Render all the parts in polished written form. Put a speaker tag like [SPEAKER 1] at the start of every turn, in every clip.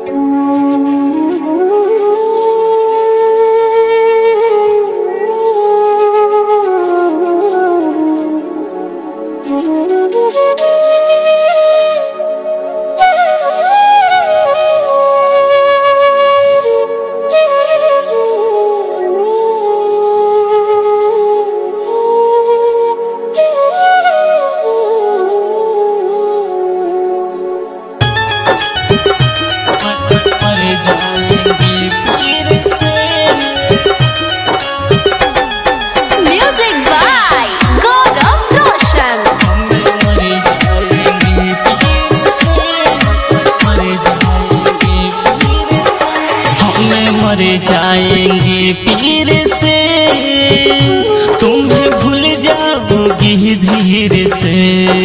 [SPEAKER 1] मर जाएंगे पीर से, तुम्हें भूल जाओगी धीरे से।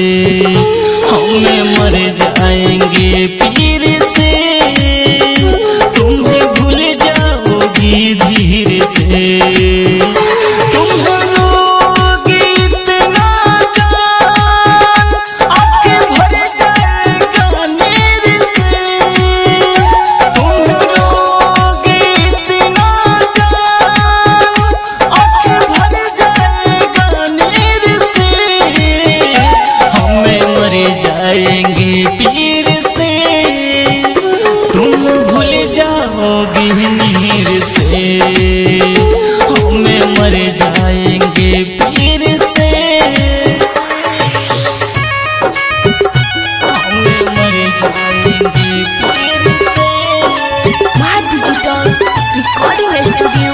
[SPEAKER 1] हमें मर जाएंगे पीर से, तुम्हें भूल जाओगी धीरे से। पीर से तुम भूल जाओगी नीर से, हमें मर जाएंगे पीर से, हमें मर जाएंगे पीर से।
[SPEAKER 2] माँ डिजिटल रिकॉर्डिंग स्टूडियो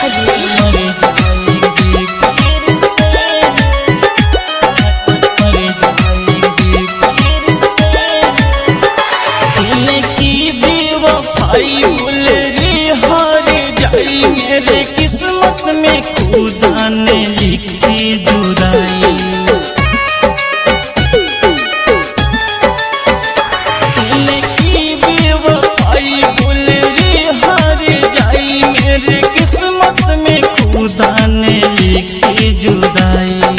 [SPEAKER 1] मेरे किस्मत में खुदा ने लिखी जुदाई। की बेवफाई गुलरी हार जाई, मेरे किस्मत में खुदा ने लिखी जुदाई।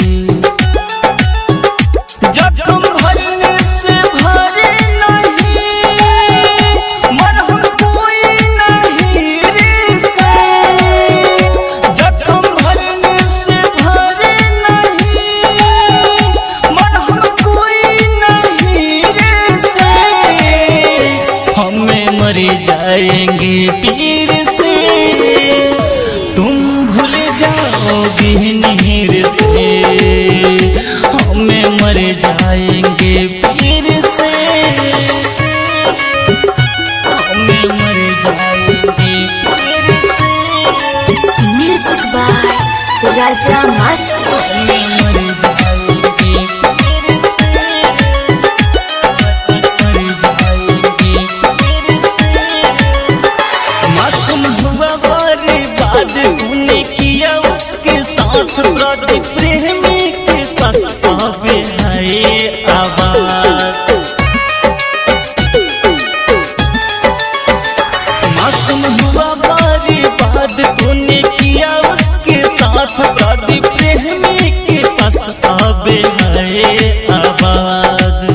[SPEAKER 1] मर जाएंगे पीर से, तुम भूल जाओगी नीर से, हमें मर जाएंगे पीर से, हमें मर जाएंगे पीर से।
[SPEAKER 2] म्यूजिक बाय राजा मासूम। तूने किया उसके साथ प्रदीप प्रेमी के पछतावे है आवाज। मासूम हुआ बर्बाद, तूने किया उसके साथ प्रदीप प्रेमी के पछतावे है आवाज।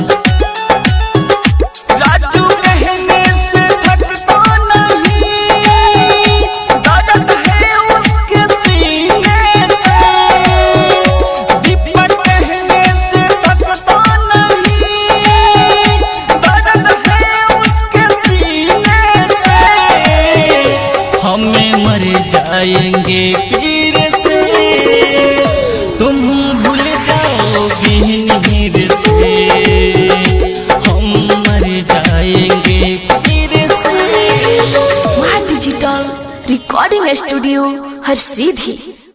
[SPEAKER 2] हमें मर जाएंगे पीर से, तुम भूल जाओगी नीर से, हम मर जाएंगे पीर से। माँ डिजिटल रिकॉर्डिंग स्टूडियो हर सीधी।